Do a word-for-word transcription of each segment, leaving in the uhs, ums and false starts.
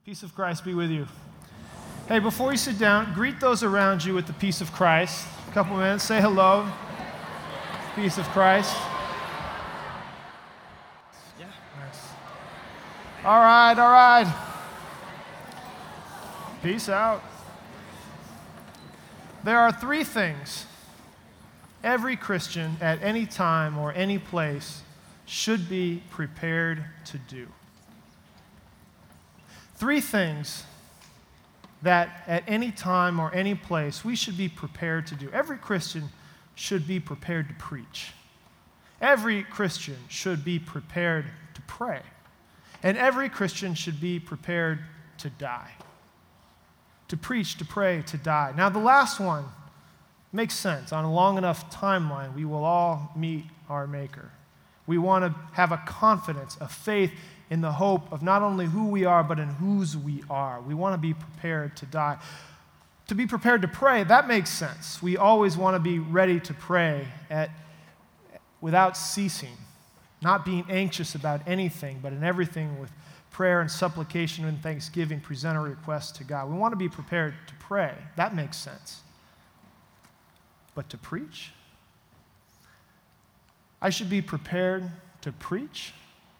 Peace of Christ be with you. Hey, before you sit down, greet those around you with the peace of Christ. A couple minutes, say hello. Peace of Christ. Yeah. Nice. All right, all right. Peace out. There are three things every Christian at any time or any place should be prepared to do. Three things that at any time or any place we should be prepared to do. Every Christian should be prepared to preach. Every Christian should be prepared to pray. And every Christian should be prepared to die. To preach, to pray, to die. Now, the last one makes sense. On a long enough timeline, we will all meet our Maker. We want to have a confidence, a faith in the hope of not only who we are, but in whose we are. We want to be prepared to die. To be prepared to pray, that makes sense. We always want to be ready to pray at, without ceasing, not being anxious about anything, but in everything with prayer and supplication and thanksgiving, present our requests to God. We want to be prepared to pray. That makes sense. But to preach? I should be prepared to preach?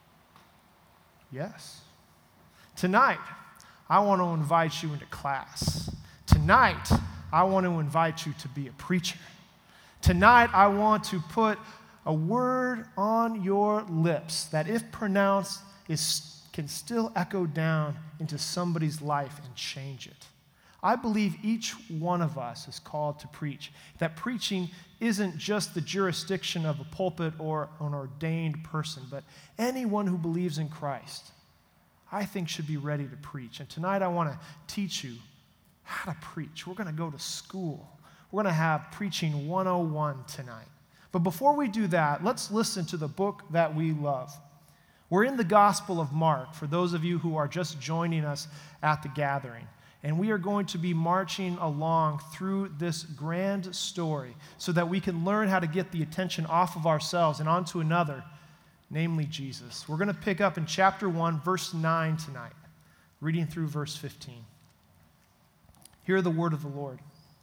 Yes. Tonight, I want to invite you into class. Tonight, I want to invite you to be a preacher. Tonight, I want to put a word on your lips that, if pronounced, is, can still echo down into somebody's life and change it. I believe each one of us is called to preach, that preaching isn't just the jurisdiction of a pulpit or an ordained person, but anyone who believes in Christ, I think, should be ready to preach. And tonight I want to teach you how to preach. We're going to go to school. We're going to have Preaching one oh one tonight. But before we do that, let's listen to the book that we love. We're in the Gospel of Mark, for those of you who are just joining us at the gathering. And we are going to be marching along through this grand story so that we can learn how to get the attention off of ourselves and onto another, namely Jesus. We're going to pick up in chapter one, verse nine tonight, reading through verse fifteen. Hear the word of the Lord.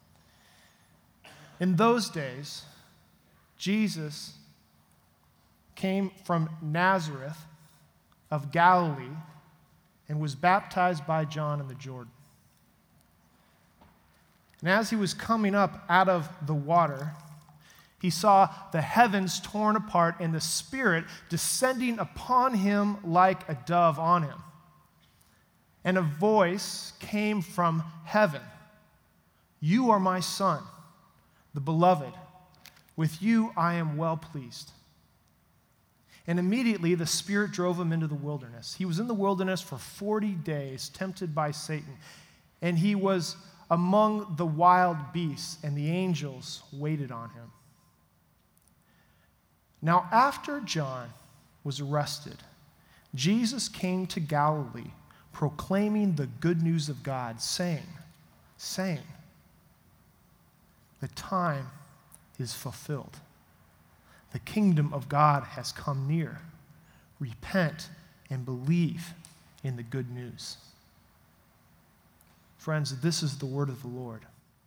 In those days, Jesus came from Nazareth of Galilee and was baptized by John in the Jordan. And as he was coming up out of the water, he saw the heavens torn apart and the Spirit descending upon him like a dove on him. And a voice came from heaven. You are my Son, the beloved. With you I am well pleased. And immediately the Spirit drove him into the wilderness. He was in the wilderness for forty days, tempted by Satan. And he was among the wild beasts, and the angels waited on him. Now, after John was arrested, Jesus came to Galilee, proclaiming the good news of God, saying, saying, the time is fulfilled. The kingdom of God has come near. Repent and believe in the good news. Friends, this is the word of the Lord.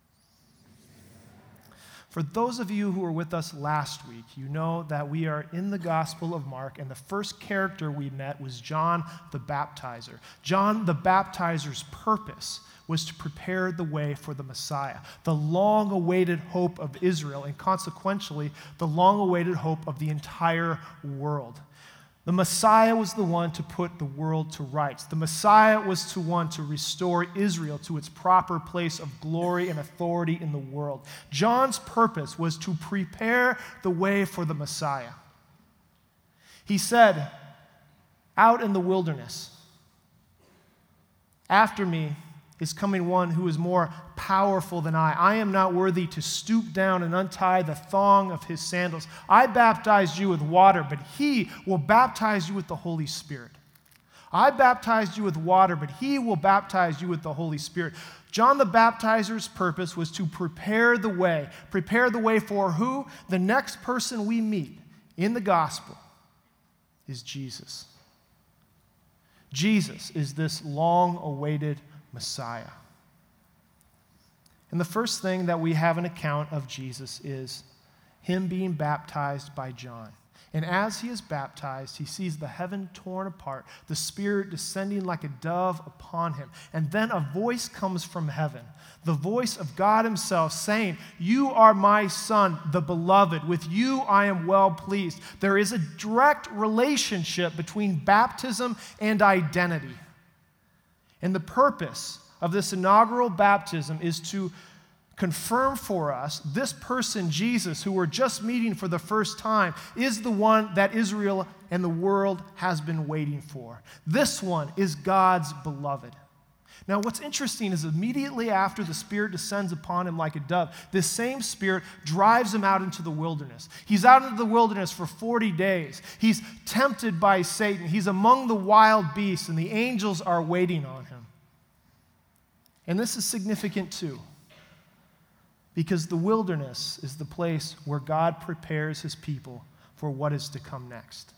For those of you who were with us last week, you know that we are in the Gospel of Mark, and the first character we met was John the Baptizer. John the Baptizer's purpose was to prepare the way for the Messiah, the long-awaited hope of Israel, and consequentially, the long-awaited hope of the entire world. The Messiah was the one to put the world to rights. The Messiah was the one to restore Israel to its proper place of glory and authority in the world. John's purpose was to prepare the way for the Messiah. He said, out in the wilderness, after me is coming one who is more powerful than I. I am not worthy to stoop down and untie the thong of his sandals. I baptized you with water, but he will baptize you with the Holy Spirit. I baptized you with water, but he will baptize you with the Holy Spirit. John the Baptizer's purpose was to prepare the way. Prepare the way for who? The next person we meet in the gospel is Jesus. Jesus is this long-awaited Messiah. And the first thing that we have an account of Jesus is him being baptized by John. And as he is baptized, he sees the heaven torn apart, the Spirit descending like a dove upon him. And then a voice comes from heaven, the voice of God himself saying, "You are my Son, the beloved. With you I am well pleased." There is a direct relationship between baptism and identity. And the purpose of this inaugural baptism is to confirm for us this person, Jesus, who we're just meeting for the first time, is the one that Israel and the world has been waiting for. This one is God's beloved. Now, what's interesting is immediately after the Spirit descends upon him like a dove, this same Spirit drives him out into the wilderness. He's out into the wilderness for forty days. He's tempted by Satan. He's among the wild beasts, and the angels are waiting on him. And this is significant too, because the wilderness is the place where God prepares his people for what is to come next.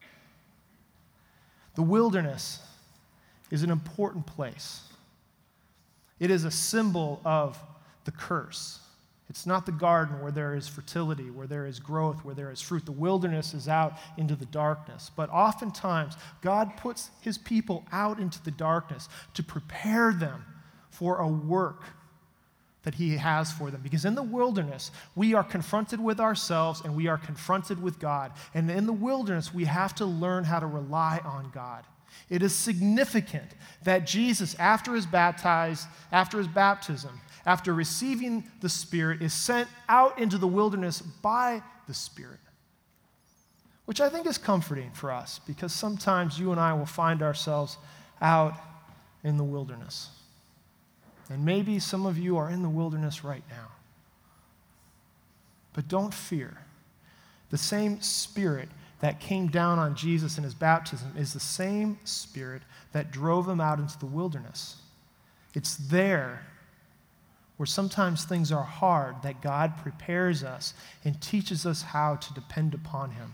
The wilderness is an important place. It is a symbol of the curse. It's not the garden where there is fertility, where there is growth, where there is fruit. The wilderness is out into the darkness. But oftentimes, God puts his people out into the darkness to prepare them for a work that he has for them. Because in the wilderness, we are confronted with ourselves and we are confronted with God. And in the wilderness, we have to learn how to rely on God. It is significant that Jesus, after his baptized, after his baptism, after receiving the Spirit, is sent out into the wilderness by the Spirit. Which I think is comforting for us, because sometimes you and I will find ourselves out in the wilderness. And maybe some of you are in the wilderness right now. But don't fear. The same Spirit that came down on Jesus in his baptism is the same Spirit that drove him out into the wilderness. It's there where sometimes things are hard that God prepares us and teaches us how to depend upon him.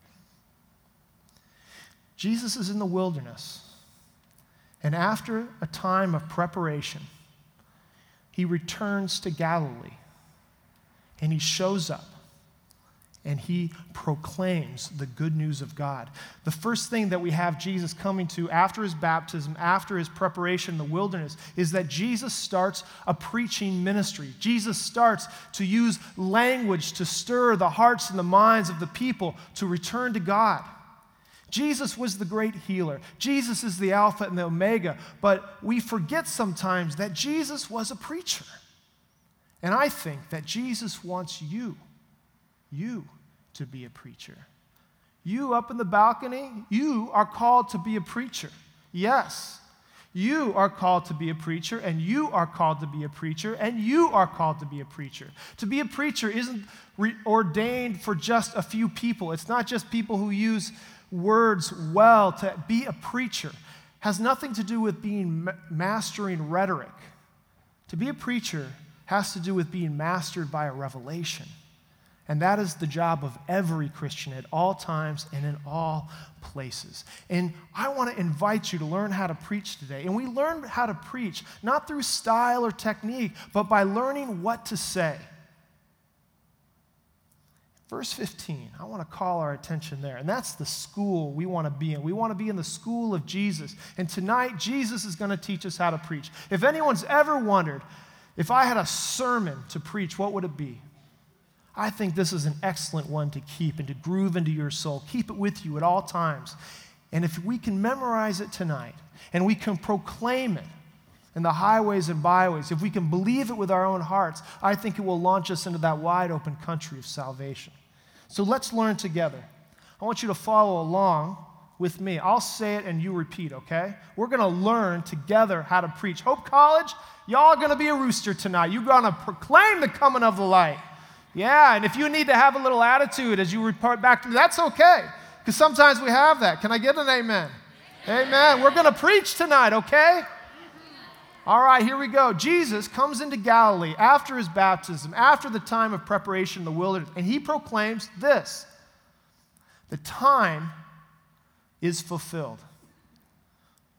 Jesus is in the wilderness, and after a time of preparation, he returns to Galilee, and he shows up, and he proclaims the good news of God. The first thing that we have Jesus coming to after his baptism, after his preparation in the wilderness, is that Jesus starts a preaching ministry. Jesus starts to use language to stir the hearts and the minds of the people to return to God. Jesus was the great healer. Jesus is the Alpha and the Omega, but we forget sometimes that Jesus was a preacher. And I think that Jesus wants you, you to be a preacher. You up in the balcony, you are called to be a preacher. Yes, you are called to be a preacher, and you are called to be a preacher, and you are called to be a preacher. To be a preacher isn't re- ordained for just a few people. It's not just people who use words well. To be a preacher has nothing to do with being ma- mastering rhetoric. To be a preacher has to do with being mastered by a revelation. And that is the job of every Christian at all times and in all places. And I want to invite you to learn how to preach today. And we learn how to preach not through style or technique, but by learning what to say. Verse fifteen, I want to call our attention there. And that's the school we want to be in. We want to be in the school of Jesus. And tonight, Jesus is going to teach us how to preach. If anyone's ever wondered, if I had a sermon to preach, what would it be? I think this is an excellent one to keep and to groove into your soul. Keep it with you at all times. And if we can memorize it tonight, and we can proclaim it in the highways and byways, if we can believe it with our own hearts, I think it will launch us into that wide open country of salvation. So let's learn together. I want you to follow along with me. I'll say it and you repeat, okay? We're going to learn together how to preach. Hope College, y'all are going to be a rooster tonight. You're going to proclaim the coming of the light. Yeah, and if you need to have a little attitude as you report back to me, that's okay, because sometimes we have that. Can I get an amen? Amen. Amen. We're going to preach tonight, okay? All right, here we go. Jesus comes into Galilee after his baptism, after the time of preparation in the wilderness, and he proclaims this: the time is fulfilled.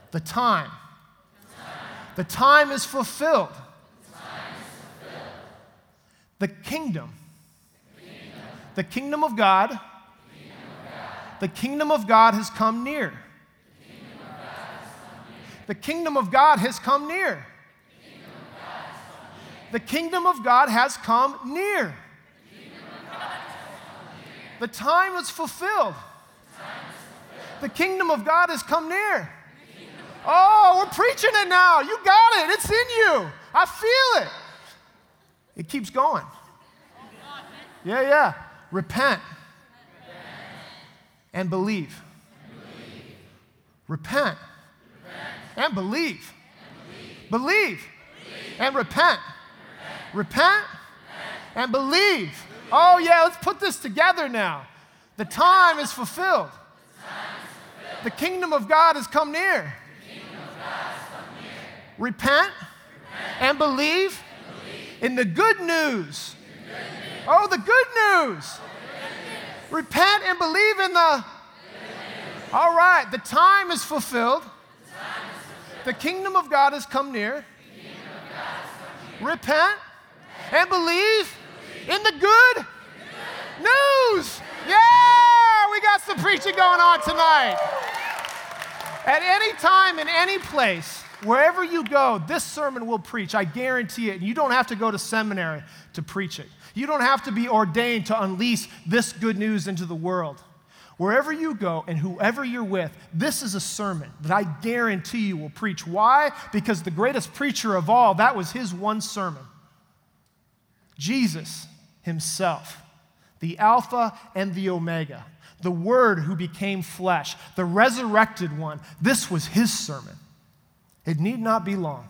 The time. The time is fulfilled. The kingdom. The kingdom of God. The kingdom of God has come near. The kingdom of God has come near. The kingdom of God has come near. The time is fulfilled. The kingdom of God has come near. Oh, we're preaching it now. You got it. It's in you. I feel it. It keeps going. Yeah, yeah. Repent and believe. Repent and believe. Believe and repent. Repent and believe. Oh, yeah, let's put this together now. The time is fulfilled. The kingdom of God has come near. Repent and believe in the good news. Oh, the good news. Repent and believe in the. All right, the time is fulfilled. The kingdom of God has come near. Repent and believe in the good news. Yeah, we got some preaching going on tonight. At any time, in any place, wherever you go, this sermon will preach. I guarantee it. You don't have to go to seminary to preach it. You don't have to be ordained to unleash this good news into the world. Wherever you go and whoever you're with, this is a sermon that I guarantee you will preach. Why? Because the greatest preacher of all, that was his one sermon. Jesus himself, the Alpha and the Omega, the Word who became flesh, the resurrected one. This was his sermon. It need not be long.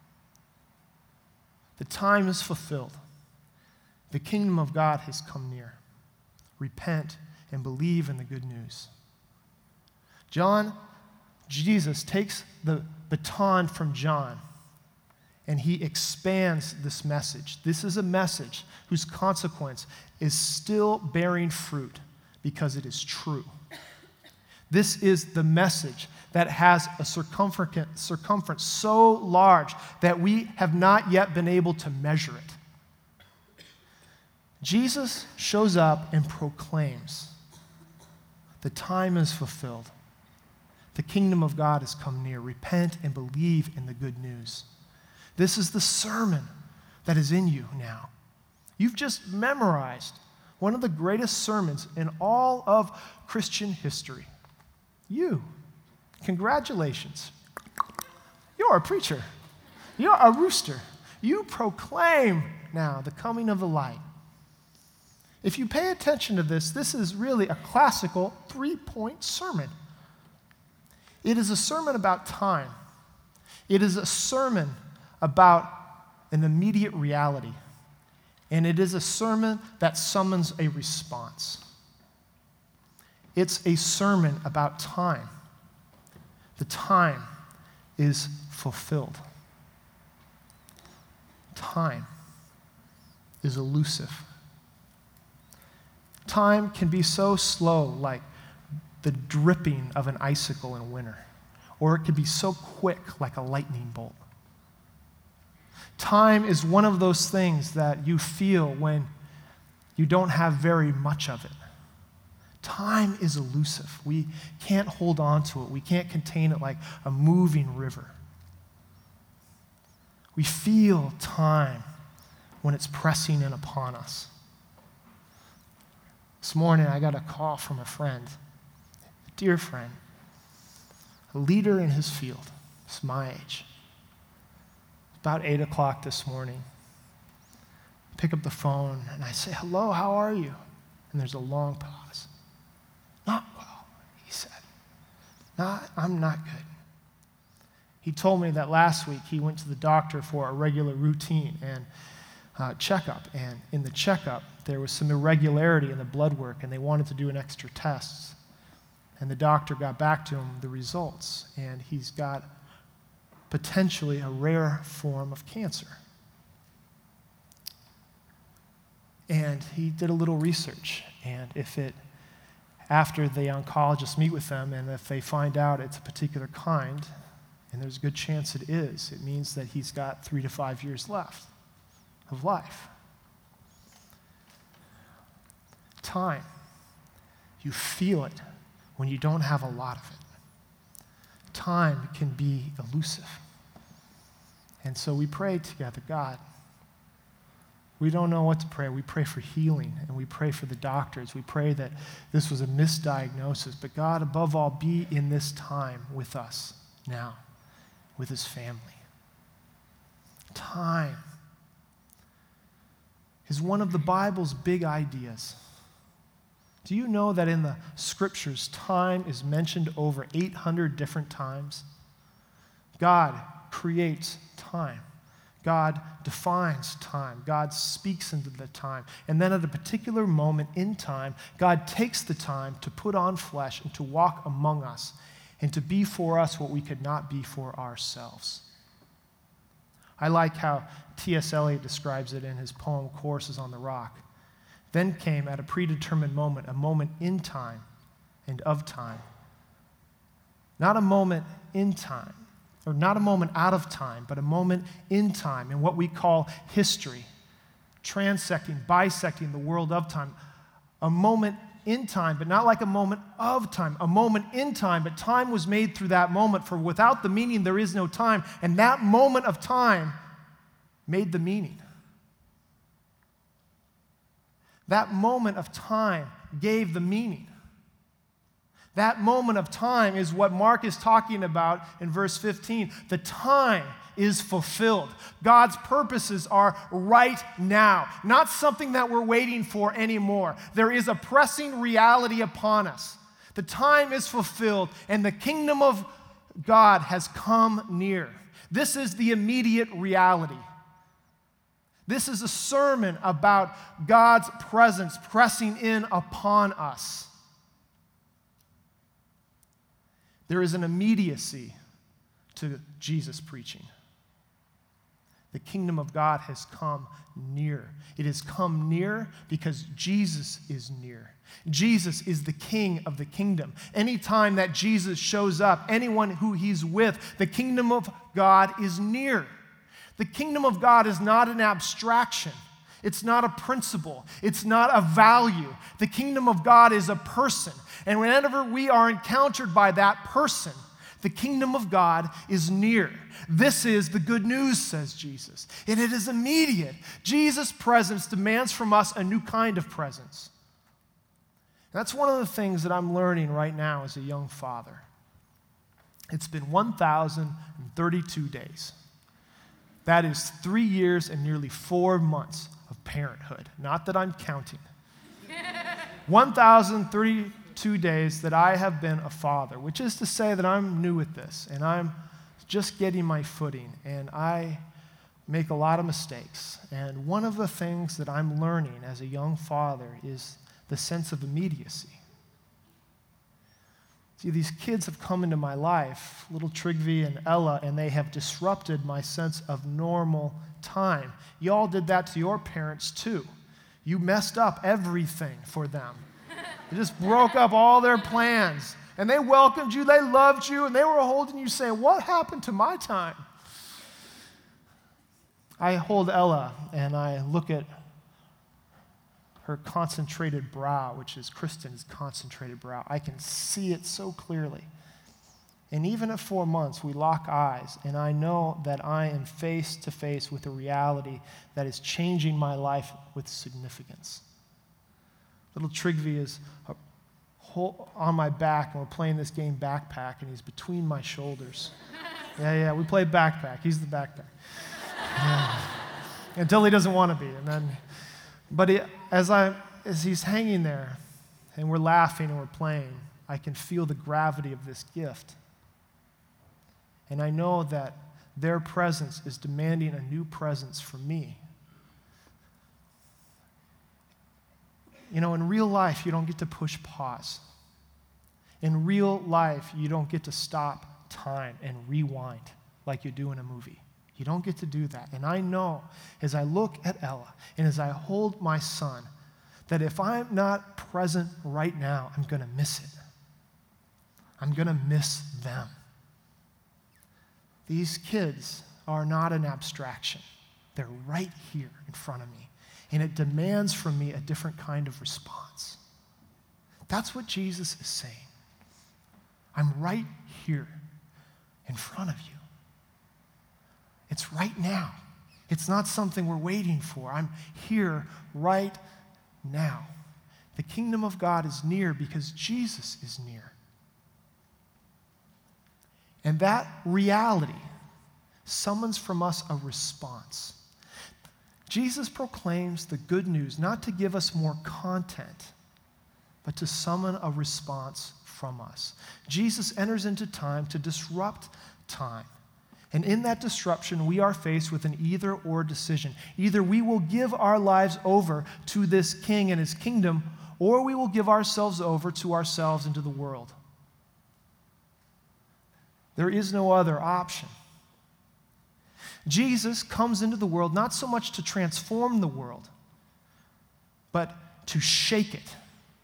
The time is fulfilled. The kingdom of God has come near. Repent and believe in the good news. John, Jesus takes the baton from John and he expands this message. This is a message whose consequence is still bearing fruit because it is true. This is the message that has a circumference, circumference so large that we have not yet been able to measure it. Jesus shows up and proclaims, the time is fulfilled. The kingdom of God has come near. Repent and believe in the good news. This is the sermon that is in you now. You've just memorized one of the greatest sermons in all of Christian history. You. Congratulations. You're a preacher. You're a rooster. You proclaim now the coming of the light. If you pay attention to this, this is really a classical three-point sermon. It is a sermon about time. It is a sermon about an immediate reality. And it is a sermon that summons a response. It's a sermon about time. The time is fulfilled. Time is elusive. Time can be so slow, like the dripping of an icicle in winter, or it can be so quick, like a lightning bolt. Time is one of those things that you feel when you don't have very much of it. Time is elusive. We can't hold on to it. We can't contain it like a moving river. We feel time when it's pressing in upon us. This morning, I got a call from a friend, a dear friend, a leader in his field. It's my age. About eight o'clock this morning. I pick up the phone and I say, hello, how are you? And there's a long pause. Not well, he said. Not, I'm not good. He told me that last week he went to the doctor for a regular routine and uh, checkup. And in the checkup, there was some irregularity in the blood work, and they wanted to do an extra test. And the doctor got back to him the results, and he's got potentially a rare form of cancer. And he did a little research, and if it, after the oncologists meet with them, and if they find out it's a particular kind, And there's a good chance it is. It means that he's got three to five years left of life. Time. You feel it when you don't have a lot of it. Time can be elusive. And so we pray together, God, we don't know what to pray. We pray for healing, and we pray for the doctors. We pray that this was a misdiagnosis. But God, above all, be in this time with us now, with his family. Time is one of the Bible's big ideas. Do you know that in the scriptures, time is mentioned over eight hundred different times? God creates time. God defines time. God speaks into the time. And then at a particular moment in time, God takes the time to put on flesh and to walk among us and to be for us what we could not be for ourselves. I like how T S Eliot describes it in his poem, Courses on the Rock. Then came at a predetermined moment, a moment in time and of time. Not a moment in time, or not a moment out of time, but a moment in time, in what we call history, transecting, bisecting the world of time. A moment in time, but not like a moment of time. A moment in time, but time was made through that moment, for without the meaning there is no time, and that moment of time made the meaning. That moment of time gave the meaning. That moment of time is what Mark is talking about in verse fifteen. The time is fulfilled. God's purposes are right now, not something that we're waiting for anymore. There is a pressing reality upon us. The time is fulfilled, and the kingdom of God has come near. This is the immediate reality. This is a sermon about God's presence pressing in upon us. There is an immediacy to Jesus' preaching. The kingdom of God has come near. It has come near because Jesus is near. Jesus is the king of the kingdom. Anytime that Jesus shows up, anyone who he's with, the kingdom of God is near. The kingdom of God is not an abstraction. It's not a principle. It's not a value. The kingdom of God is a person. And whenever we are encountered by that person, the kingdom of God is near. This is the good news, says Jesus. And it is immediate. Jesus' presence demands from us a new kind of presence. That's one of the things that I'm learning right now as a young father. It's been one thousand thirty-two days. That is three years and nearly four months of parenthood. Not that I'm counting. one thousand thirty-two days that I have been a father, which is to say that I'm new at this, and I'm just getting my footing, and I make a lot of mistakes. And one of the things that I'm learning as a young father is the sense of immediacy. See, these kids have come into my life, little Trigvi and Ella, and they have disrupted my sense of normal time. Y'all did that to your parents too. You messed up everything for them. You just broke up all their plans. And they welcomed you, they loved you, and they were holding you saying, what happened to my time? I hold Ella, and I look at her concentrated brow, which is Kristen's concentrated brow. I can see it so clearly. And even at four months, we lock eyes, and I know that I am face to face with a reality that is changing my life with significance. Little Trigvi is on my back, and we're playing this game backpack, and he's between my shoulders. Yeah, yeah, we play backpack. He's the backpack. Yeah. Until he doesn't want to be, and then... But it, as, I, as he's hanging there and we're laughing and we're playing, I can feel the gravity of this gift. And I know that their presence is demanding a new presence from me. You know, in real life, you don't get to push pause. In real life, you don't get to stop time and rewind like you do in a movie. You don't get to do that. And I know as I look at Ella and as I hold my son that if I'm not present right now, I'm going to miss it. I'm going to miss them. these kids are not an abstraction. They're right here in front of me. And it demands from me a different kind of response. That's what Jesus is saying. I'm right here in front of you. It's right now. It's not something we're waiting for. I'm here right now. The kingdom of God is near because Jesus is near. And that reality summons from us a response. Jesus proclaims the good news not to give us more content, but to summon a response from us. Jesus enters into time to disrupt time. And in that disruption, we are faced with an either-or decision. Either we will give our lives over to this king and his kingdom, or we will give ourselves over to ourselves and to the world. There is no other option. Jesus comes into the world not so much to transform the world, but to shake it,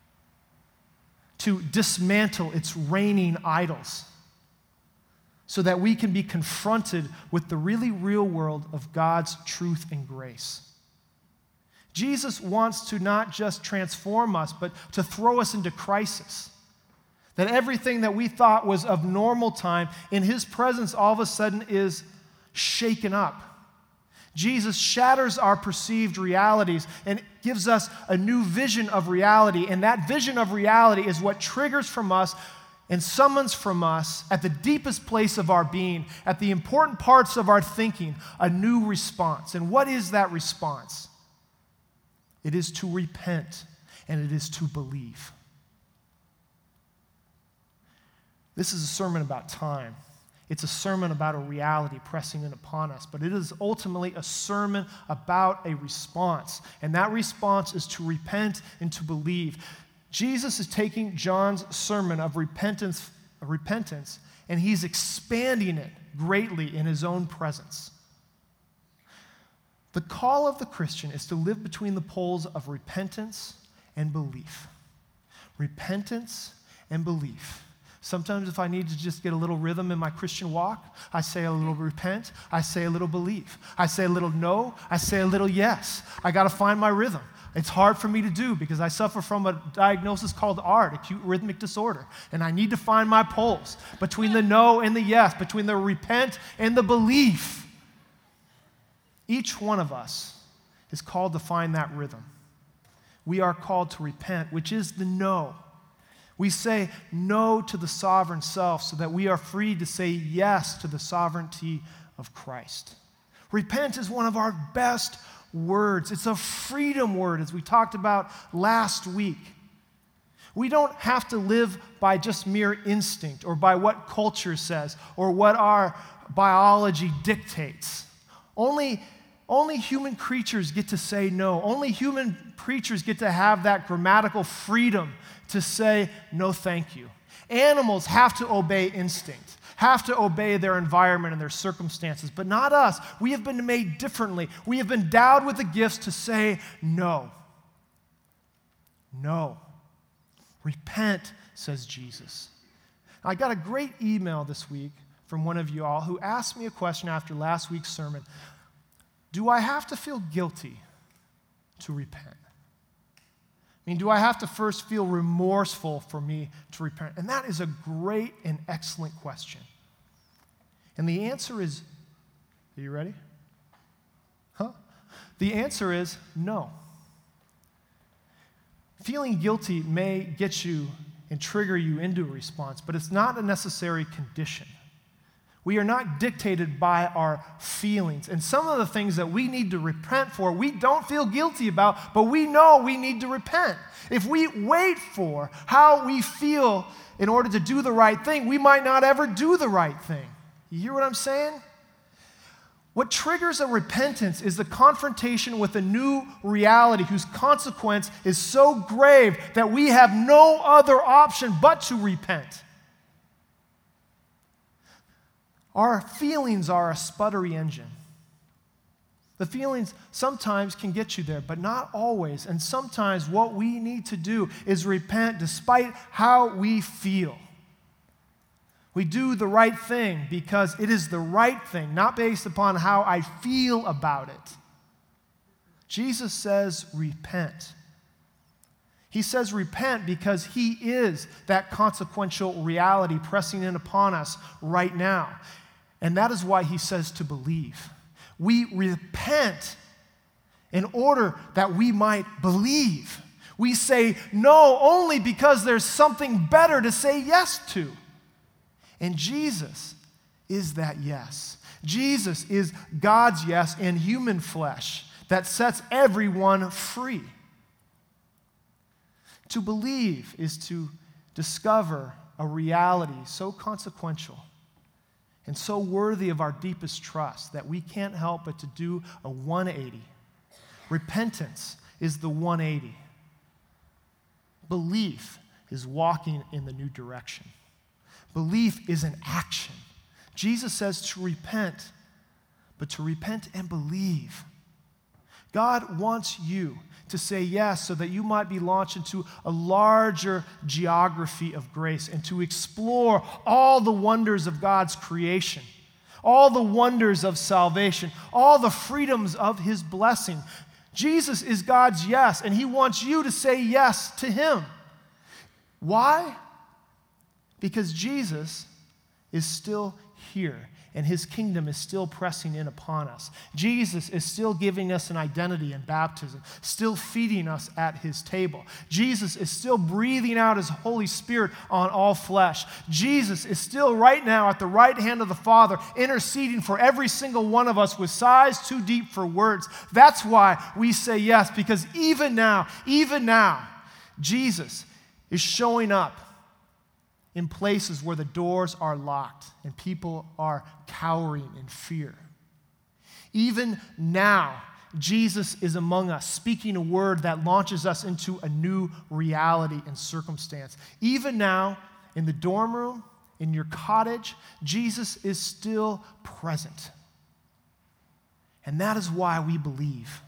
to dismantle its reigning idols, so that we can be confronted with the really real world of God's truth and grace. Jesus wants to not just transform us, but to throw us into crisis. That everything that we thought was of normal time, in his presence all of a sudden is shaken up. Jesus shatters our perceived realities and gives us a new vision of reality. And that vision of reality is what triggers from us and summons from us, at the deepest place of our being, at the important parts of our thinking, a new response. And what is that response? It is to repent, and it is to believe. This is a sermon about time. It's a sermon about a reality pressing in upon us, but it is ultimately a sermon about a response. And that response is to repent and to believe. Jesus is taking John's sermon of repentance, of repentance, and he's expanding it greatly in his own presence. The call of the Christian is to live between the poles of repentance and belief. Repentance and belief. Sometimes if I need to just get a little rhythm in my Christian walk, I say a little repent, I say a little believe. I say a little no, I say a little yes. I got to find my rhythm. It's hard for me to do because I suffer from a diagnosis called A R D, acute rhythmic disorder. And I need to find my poles between the no and the yes, between the repent and the belief. Each one of us is called to find that rhythm. We are called to repent, which is the no. We say no to the sovereign self so that we are free to say yes to the sovereignty of Christ. Repent is one of our best words. It's a freedom word, as we talked about last week. We don't have to live by just mere instinct or by what culture says or what our biology dictates. Only, only human creatures get to say no. Only human creatures get to have that grammatical freedom to say no thank you. Animals have to obey instinct, have to obey their environment and their circumstances, but not us. We have been made differently. We have been endowed with the gifts to say no. No. Repent, says Jesus. I got a great email this week from one of you all who asked me a question after last week's sermon. Do I have to feel guilty to repent? I mean, do I have to first feel remorseful for me to repent? And that is a great and excellent question. And the answer is, are you ready? Huh? The answer is no. Feeling guilty may get you and trigger you into a response, but it's not a necessary condition. We are not dictated by our feelings. And some of the things that we need to repent for, we don't feel guilty about, but we know we need to repent. If we wait for how we feel in order to do the right thing, we might not ever do the right thing. You hear what I'm saying? What triggers a repentance is the confrontation with a new reality whose consequence is so grave that we have no other option but to repent. Our feelings are a sputtery engine. The feelings sometimes can get you there, but not always. And sometimes what we need to do is repent despite how we feel. We do the right thing because it is the right thing, not based upon how I feel about it. Jesus says, repent. He says repent because he is that consequential reality pressing in upon us right now. And that is why he says to believe. We repent in order that we might believe. We say no only because there's something better to say yes to. And Jesus is that yes. Jesus is God's yes in human flesh that sets everyone free. To believe is to discover a reality so consequential and so worthy of our deepest trust that we can't help but to do a one eighty. Repentance is the one eighty. Belief is walking in the new direction. Belief is an action. Jesus says to repent, but to repent and believe. God wants you to say yes so that you might be launched into a larger geography of grace and to explore all the wonders of God's creation, all the wonders of salvation, all the freedoms of his blessing. Jesus is God's yes, and he wants you to say yes to him. Why? Because Jesus is still here, and his kingdom is still pressing in upon us. Jesus is still giving us an identity in baptism, still feeding us at his table. Jesus is still breathing out his Holy Spirit on all flesh. Jesus is still right now at the right hand of the Father, interceding for every single one of us with sighs too deep for words. That's why we say yes, because even now, even now, Jesus is showing up in places where the doors are locked and people are cowering in fear. Even now, Jesus is among us, speaking a word that launches us into a new reality and circumstance. Even now, in the dorm room, in your cottage, Jesus is still present. And that is why we believe.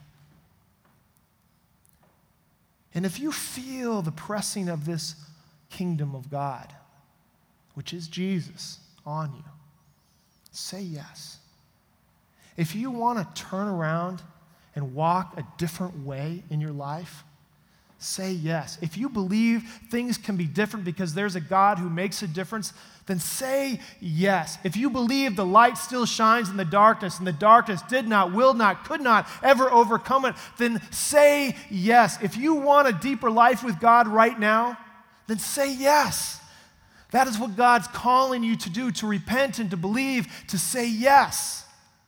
And if you feel the pressing of this kingdom of God, which is Jesus, on you, say yes. If you want to turn around and walk a different way in your life, say yes. If you believe things can be different because there's a God who makes a difference, then say yes. If you believe the light still shines in the darkness and the darkness did not, will not, could not ever overcome it, then say yes. If you want a deeper life with God right now, then say yes. That is what God's calling you to do, to repent and to believe, to say yes.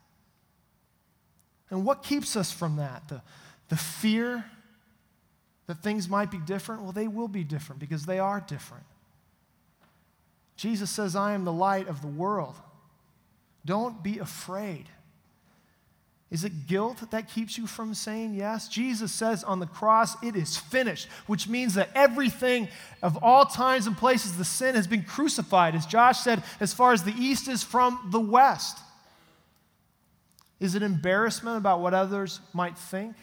And what keeps us from that? The, the fear that things might be different? Well, they will be different because they are different. Jesus says, I am the light of the world. Don't be afraid. Is it guilt that keeps you from saying yes? Jesus says on the cross, it is finished, which means that everything of all times and places, the sin has been crucified, as Josh said, as far as the east is from the west. Is it embarrassment about what others might think?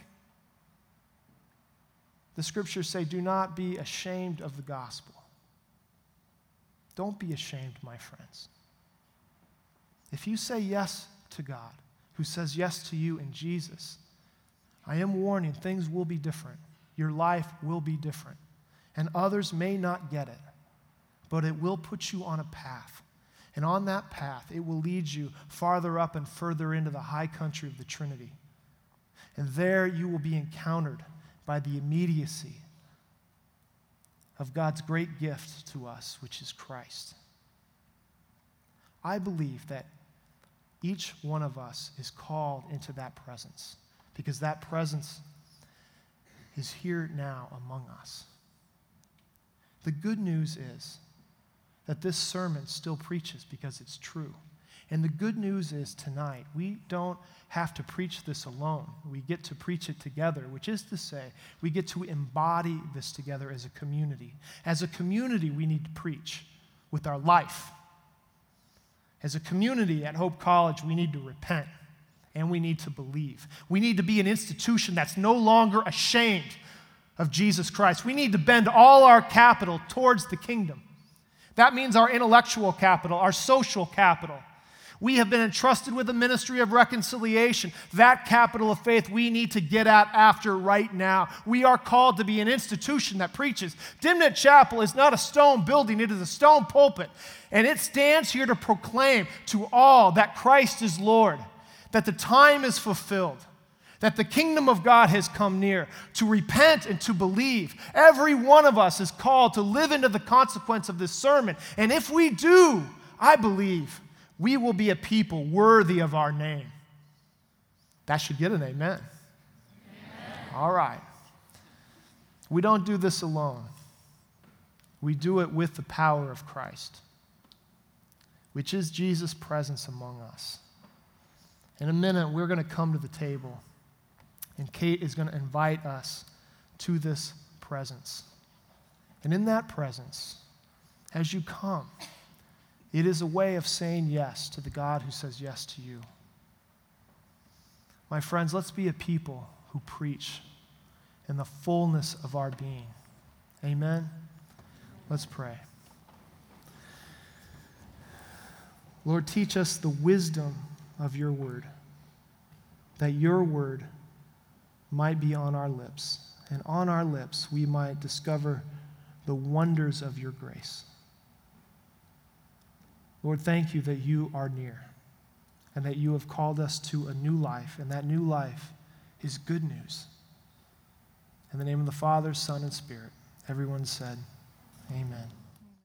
The scriptures say, do not be ashamed of the gospel. Don't be ashamed, my friends. If you say yes to God, who says yes to you in Jesus, I am warning, things will be different. Your life will be different. And others may not get it, but it will put you on a path. And on that path, it will lead you farther up and further into the high country of the Trinity. And there you will be encountered by the immediacy of God's great gift to us, which is Christ. I believe that each one of us is called into that presence because that presence is here now among us. The good news is that this sermon still preaches because it's true. And the good news is tonight, we don't have to preach this alone. We get to preach it together, which is to say, we get to embody this together as a community. As a community, we need to preach with our life. As a community at Hope College, we need to repent and we need to believe. We need to be an institution that's no longer ashamed of Jesus Christ. We need to bend all our capital towards the kingdom. That means our intellectual capital, our social capital. We have been entrusted with a ministry of reconciliation. That capital of faith we need to get at after right now. We are called to be an institution that preaches. Dimnett Chapel is not a stone building, it is a stone pulpit. And it stands here to proclaim to all that Christ is Lord, that the time is fulfilled, that the kingdom of God has come near, to repent and to believe. Every one of us is called to live into the consequence of this sermon. And if we do, I believe we will be a people worthy of our name. That should get an amen. Amen. All right. We don't do this alone. We do it with the power of Christ, which is Jesus' presence among us. In a minute, we're going to come to the table, and Kate is going to invite us to this presence. And in that presence, as you come, it is a way of saying yes to the God who says yes to you. My friends, let's be a people who preach in the fullness of our being. Amen? Let's pray. Lord, teach us the wisdom of your word, that your word might be on our lips, and on our lips we might discover the wonders of your grace. Lord, thank you that you are near and that you have called us to a new life, and that new life is good news. In the name of the Father, Son, and Spirit, everyone said, amen.